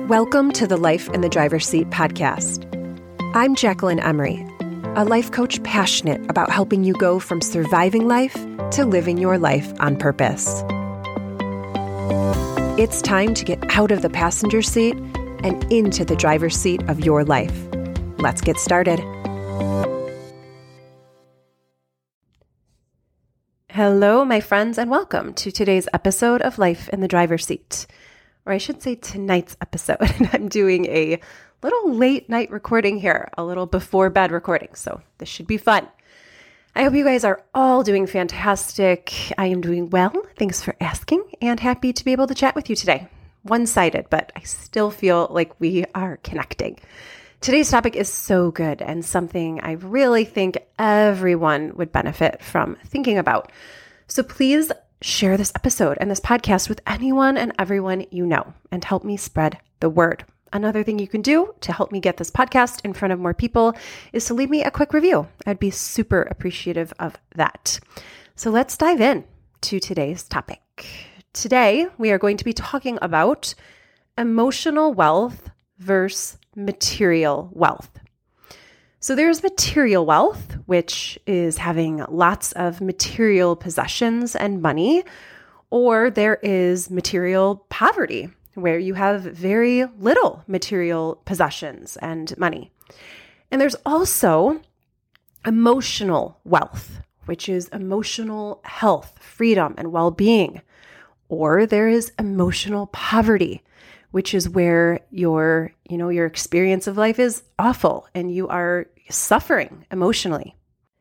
Welcome to the Life in the Driver's Seat podcast. I'm Jacqueline Emery, a life coach passionate about helping you go from surviving life to living your life on purpose. It's time to get out of the passenger seat and into the driver's seat of your life. Let's get started. Hello, my friends, and welcome to today's episode of Life in the Driver's Seat. Or I should say tonight's episode. I'm doing a little late night recording here, a little before bed recording, so this should be fun. I hope you guys are all doing fantastic. I am doing well. Thanks for asking, and happy to be able to chat with you today. One-sided, but I still feel like we are connecting. Today's topic is so good and something I really think everyone would benefit from thinking about. So please share this episode and this podcast with anyone and everyone you know and help me spread the word. Another thing you can do to help me get this podcast in front of more people is to leave me a quick review. I'd be super appreciative of that. So let's dive in to today's topic. Today, we are going to be talking about emotional wealth versus material wealth. So there's material wealth, which is having lots of material possessions and money, or there is material poverty, where you have very little material possessions and money. And there's also emotional wealth, which is emotional health, freedom, and well-being. Or there is emotional poverty, which is where your experience of life is awful and you are suffering emotionally.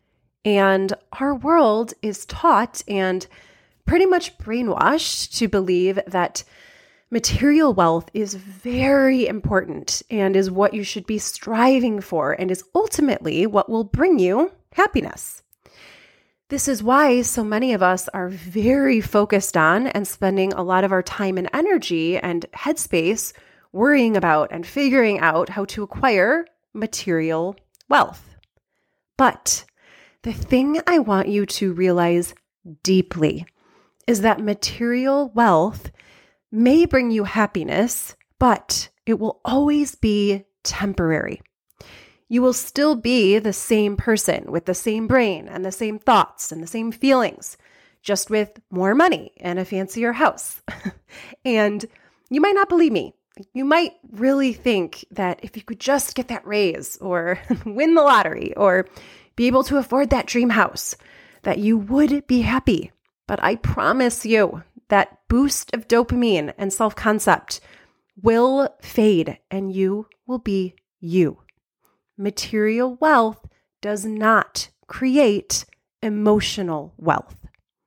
And our world is taught and pretty much brainwashed to believe that material wealth is very important and is what you should be striving for and is ultimately what will bring you happiness. This is why so many of us are very focused on and spending a lot of our time and energy and headspace worrying about and figuring out how to acquire material wealth. But the thing I want you to realize deeply is that material wealth may bring you happiness, but it will always be temporary. You will still be the same person with the same brain and the same thoughts and the same feelings, just with more money and a fancier house. And you might not believe me. You might really think that if you could just get that raise or win the lottery or be able to afford that dream house, that you would be happy. But I promise you that boost of dopamine and self-concept will fade and you will be you. Material wealth does not create emotional wealth.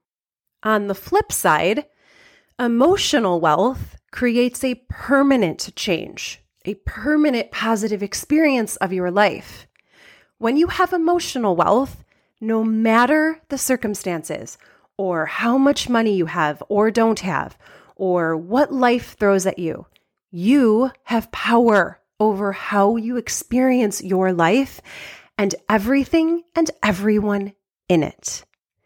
On the flip side, emotional wealth creates a permanent change, a permanent positive experience of your life. When you have emotional wealth, no matter the circumstances or how much money you have or don't have, or what life throws at you, you have power over how you experience your life and everything and everyone in it.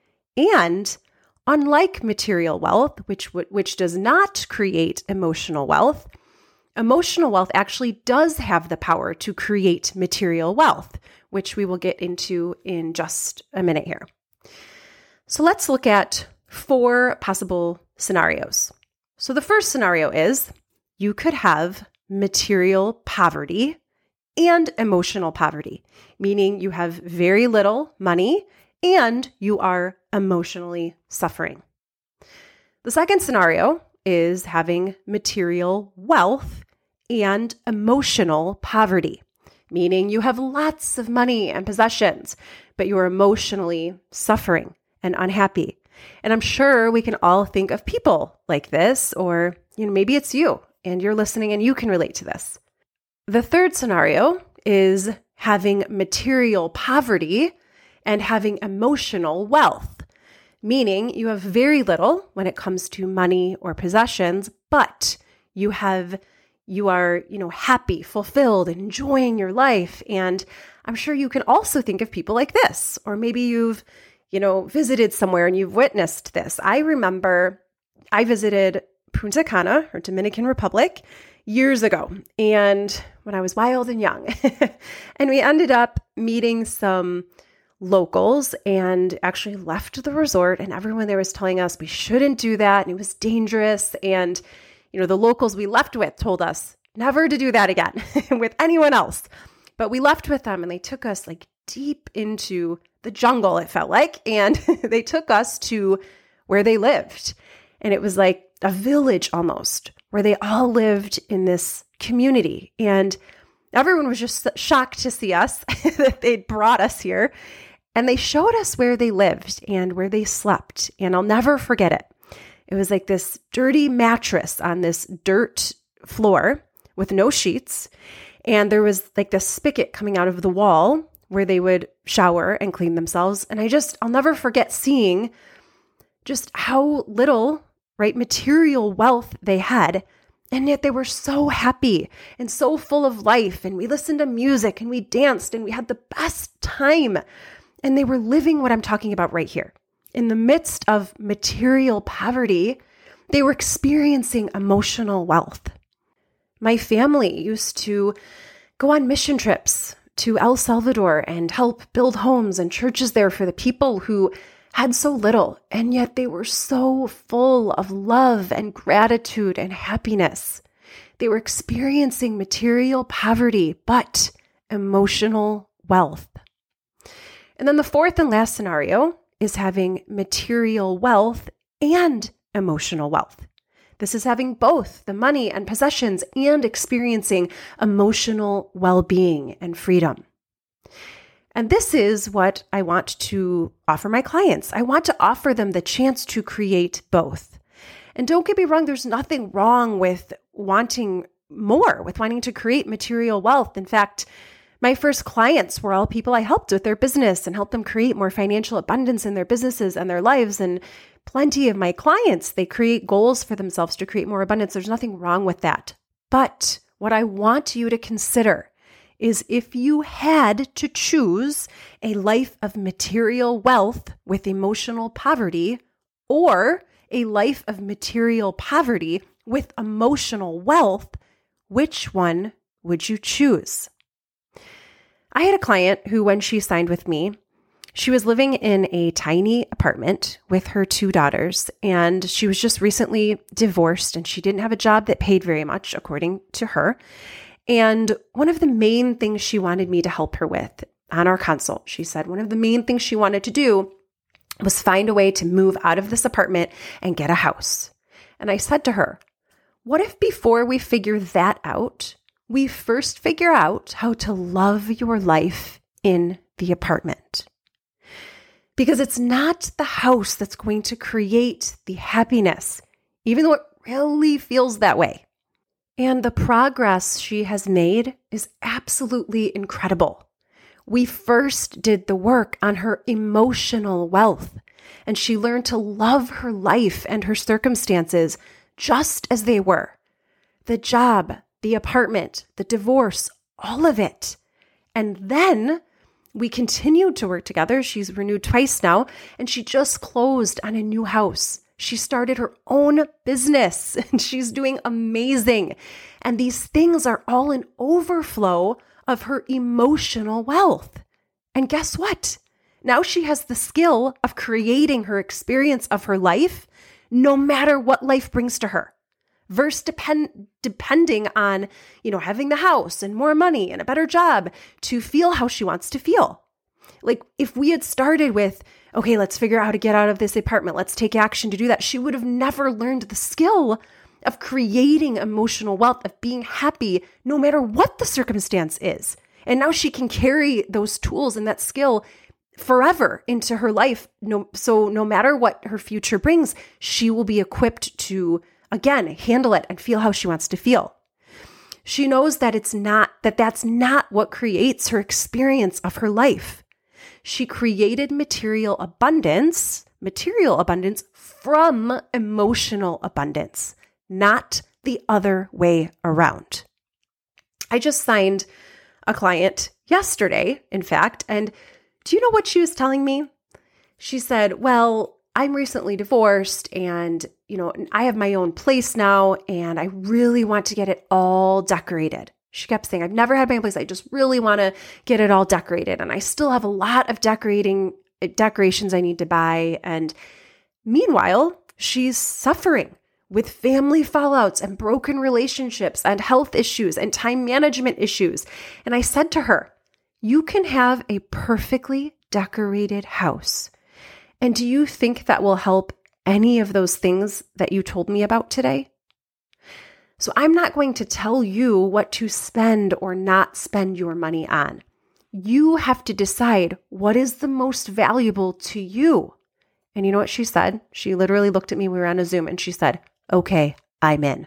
And unlike material wealth, which does not create emotional wealth actually does have the power to create material wealth, which we will get into in just a minute here. So let's look at 4 possible scenarios. So the first scenario is you could have material poverty and emotional poverty, meaning you have very little money and you are emotionally suffering. The second scenario is having material wealth and emotional poverty, meaning you have lots of money and possessions, but you're emotionally suffering and unhappy. And I'm sure we can all think of people like this, or maybe it's you and you're listening and you can relate to this. The third scenario is having material poverty and having emotional wealth, meaning you have very little when it comes to money or possessions, but you are happy, fulfilled, enjoying your life. And I'm sure you can also think of people like this, or maybe you've visited somewhere and you've witnessed this. I remember I visited Punta Cana, or Dominican Republic, years ago, and when I was wild and young. And we ended up meeting some locals and actually left the resort, and everyone there was telling us we shouldn't do that and it was dangerous. And, the locals we left with told us never to do that again with anyone else. But we left with them and they took us like deep into the jungle, it felt like, and they took us to where they lived. And it was like a village almost, where they all lived in this community. And everyone was just shocked to see us, that they'd brought us here. And they showed us where they lived and where they slept. And I'll never forget it. It was like this dirty mattress on this dirt floor with no sheets. And there was like this spigot coming out of the wall where they would shower and clean themselves. And I'll never forget seeing just how little, right, material wealth they had. And yet they were so happy and so full of life. And we listened to music and we danced and we had the best time. And they were living what I'm talking about right here. In the midst of material poverty, they were experiencing emotional wealth. My family used to go on mission trips to El Salvador and help build homes and churches there for the people who had so little, and yet they were so full of love and gratitude and happiness. They were experiencing material poverty, but emotional wealth. And then the fourth and last scenario is having material wealth and emotional wealth. This is having both the money and possessions and experiencing emotional well-being and freedom. And this is what I want to offer my clients. I want to offer them the chance to create both. And don't get me wrong, there's nothing wrong with wanting more, with wanting to create material wealth. In fact, my first clients were all people I helped with their business and helped them create more financial abundance in their businesses and their lives. And plenty of my clients, they create goals for themselves to create more abundance. There's nothing wrong with that. But what I want you to consider is if you had to choose a life of material wealth with emotional poverty, or a life of material poverty with emotional wealth, which one would you choose? I had a client who, when she signed with me, she was living in a tiny apartment with her 2 daughters, and she was just recently divorced, and she didn't have a job that paid very much, according to her. And one of the main things she wanted me to help her with on our consult, she said one of the main things she wanted to do was find a way to move out of this apartment and get a house. And I said to her, what if before we figure that out, we first figure out how to love your life in the apartment? Because it's not the house that's going to create the happiness, even though it really feels that way. And the progress she has made is absolutely incredible. We first did the work on her emotional wealth, and she learned to love her life and her circumstances just as they were. The job, the apartment, the divorce, all of it. And then we continued to work together. She's renewed twice now, and she just closed on a new house. She started her own business, and she's doing amazing. And these things are all an overflow of her emotional wealth. And guess what? Now she has the skill of creating her experience of her life, no matter what life brings to her. Versus depending on, having the house and more money and a better job to feel how she wants to feel. Like if we had started with, okay, let's figure out how to get out of this apartment, let's take action to do that, she would have never learned the skill of creating emotional wealth, of being happy no matter what the circumstance is. And now she can carry those tools and that skill forever into her life. So no matter what her future brings, she will be equipped to, again, handle it and feel how she wants to feel. She knows that that's not what creates her experience of her life. She created material abundance from emotional abundance, not the other way around. I just signed a client yesterday, in fact, and do you know what she was telling me? She said, well, I'm recently divorced and, I have my own place now and I really want to get it all decorated. She kept saying, I've never had my own place. I just really want to get it all decorated. And I still have a lot of decorations I need to buy. And meanwhile, she's suffering with family fallouts and broken relationships and health issues and time management issues. And I said to her, you can have a perfectly decorated house. And do you think that will help any of those things that you told me about today? So I'm not going to tell you what to spend or not spend your money on. You have to decide what is the most valuable to you. And you know what she said? She literally looked at me. We were on a Zoom and she said, okay, I'm in.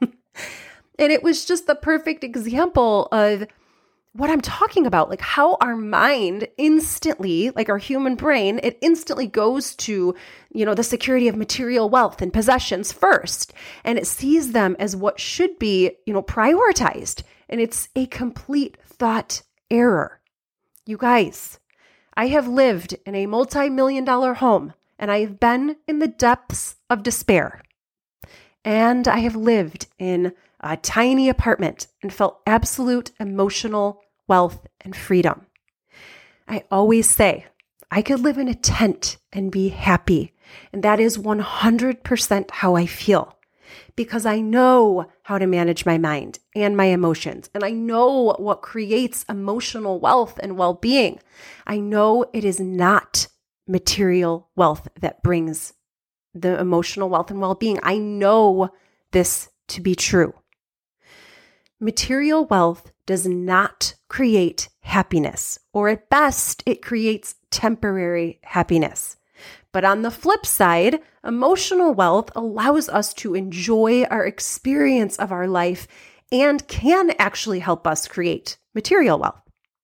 And it was just the perfect example of what I'm talking about, like how our mind instantly, like our human brain, it instantly goes to, the security of material wealth and possessions first. And it sees them as what should be, prioritized. And it's a complete thought error. You guys, I have lived in a multi-million-dollar home and I have been in the depths of despair. And I have lived in a tiny apartment and felt absolute emotional wealth and freedom. I always say, I could live in a tent and be happy. And that is 100% how I feel because I know how to manage my mind and my emotions. And I know what creates emotional wealth and well-being. I know it is not material wealth that brings the emotional wealth and well-being. I know this to be true. Material wealth does not create happiness, or at best, it creates temporary happiness. But on the flip side, emotional wealth allows us to enjoy our experience of our life and can actually help us create material wealth.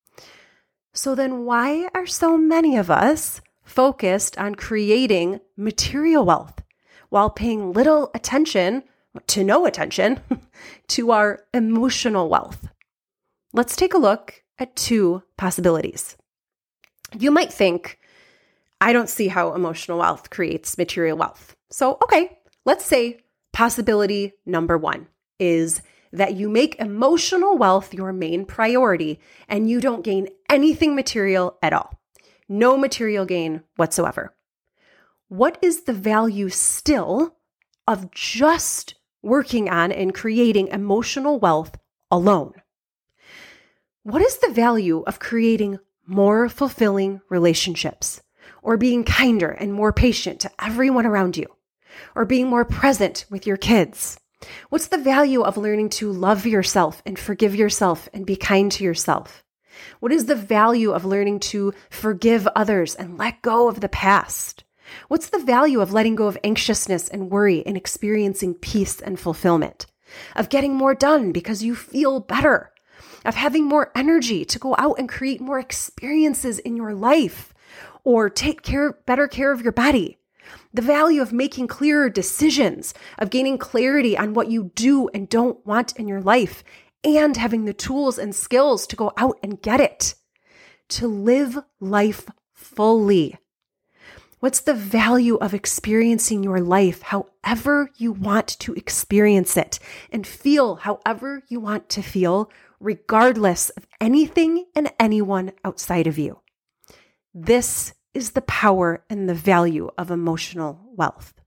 So then why are so many of us focused on creating material wealth while paying little attention to no attention to our emotional wealth? Let's take a look at two possibilities. You might think, I don't see how emotional wealth creates material wealth. So, okay, let's say possibility number one is that you make emotional wealth your main priority and you don't gain anything material at all. No material gain whatsoever. What is the value still of just working on and creating emotional wealth alone? What is the value of creating more fulfilling relationships, or being kinder and more patient to everyone around you, or being more present with your kids? What's the value of learning to love yourself and forgive yourself and be kind to yourself? What is the value of learning to forgive others and let go of the past? What's the value of letting go of anxiousness and worry and experiencing peace and fulfillment? Of getting more done because you feel better? Of having more energy to go out and create more experiences in your life or take better care of your body? The value of making clearer decisions, of gaining clarity on what you do and don't want in your life, and having the tools and skills to go out and get it, to live life fully. What's the value of experiencing your life however you want to experience it and feel however you want to feel, regardless of anything and anyone outside of you? This is the power and the value of emotional wealth.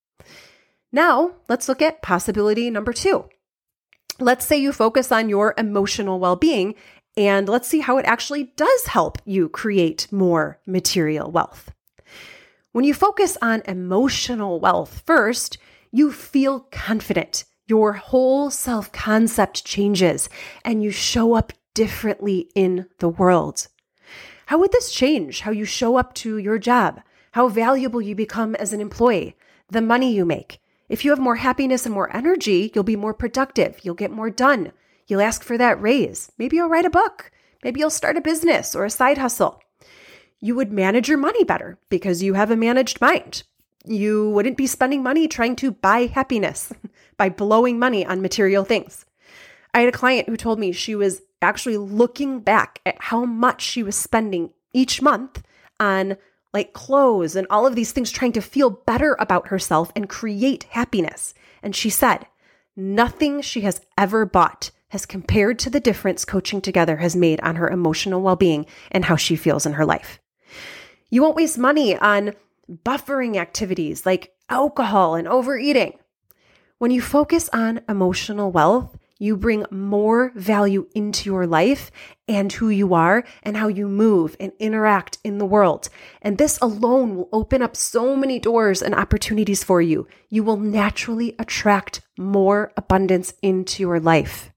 Now, let's look at possibility number two. Let's say you focus on your emotional well-being, and let's see how it actually does help you create more material wealth. When you focus on emotional wealth first, you feel confident. Your whole self-concept changes, and you show up differently in the world. How would this change how you show up to your job? How valuable you become as an employee? The money you make? If you have more happiness and more energy, you'll be more productive. You'll get more done. You'll ask for that raise. Maybe you'll write a book. Maybe you'll start a business or a side hustle. You would manage your money better because you have a managed mind. You wouldn't be spending money trying to buy happiness by blowing money on material things. I had a client who told me she was actually looking back at how much she was spending each month on like clothes and all of these things, trying to feel better about herself and create happiness. And she said, nothing she has ever bought has compared to the difference coaching together has made on her emotional well-being and how she feels in her life. You won't waste money on buffering activities like alcohol and overeating. When you focus on emotional wealth, you bring more value into your life and who you are and how you move and interact in the world. And this alone will open up so many doors and opportunities for you. You will naturally attract more abundance into your life.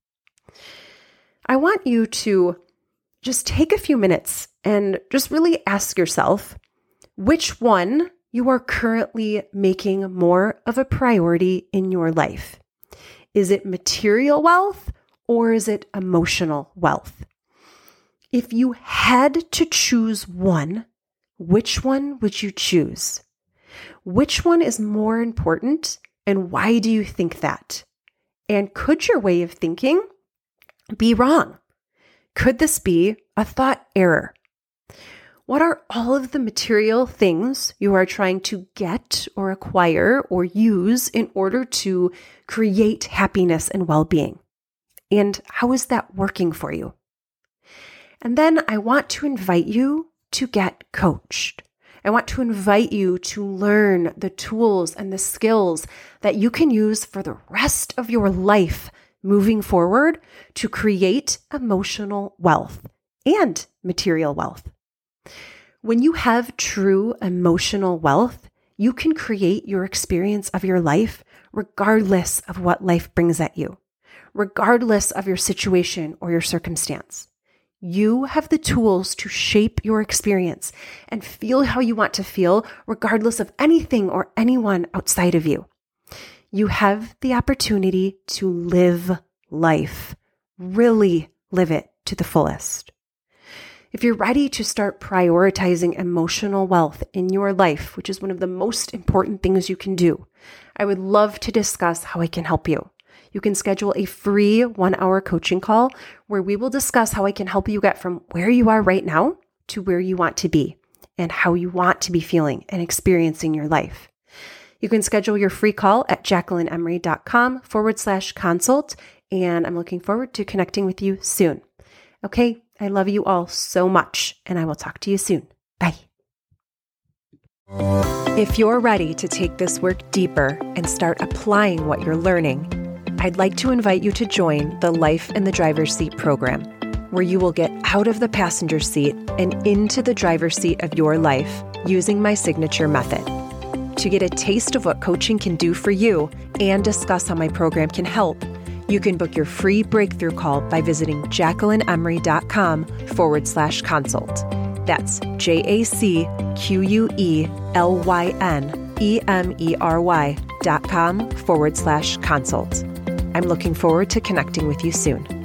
I want you to just take a few minutes and just really ask yourself which one you are currently making more of a priority in your life. Is it material wealth or is it emotional wealth? If you had to choose one, which one would you choose? Which one is more important and why do you think that? And could your way of thinking be wrong? Could this be a thought error? What are all of the material things you are trying to get or acquire or use in order to create happiness and well-being? And how is that working for you? And then I want to invite you to get coached. I want to invite you to learn the tools and the skills that you can use for the rest of your life moving forward to create emotional wealth and material wealth. When you have true emotional wealth, you can create your experience of your life regardless of what life brings at you, regardless of your situation or your circumstance. You have the tools to shape your experience and feel how you want to feel regardless of anything or anyone outside of you. You have the opportunity to live life, really live it to the fullest. If you're ready to start prioritizing emotional wealth in your life, which is one of the most important things you can do, I would love to discuss how I can help you. You can schedule a free 1-hour coaching call where we will discuss how I can help you get from where you are right now to where you want to be and how you want to be feeling and experiencing your life. You can schedule your free call at JacquelineEmery.com/consult, and I'm looking forward to connecting with you soon. Okay, I love you all so much, and I will talk to you soon. Bye. If you're ready to take this work deeper and start applying what you're learning, I'd like to invite you to join the Life in the Driver's Seat program, where you will get out of the passenger seat and into the driver's seat of your life using my signature method. To get a taste of what coaching can do for you and discuss how my program can help, you can book your free breakthrough call by visiting JacquelineEmery.com/consult. That's JacquelineEmery.com/consult. I'm looking forward to connecting with you soon.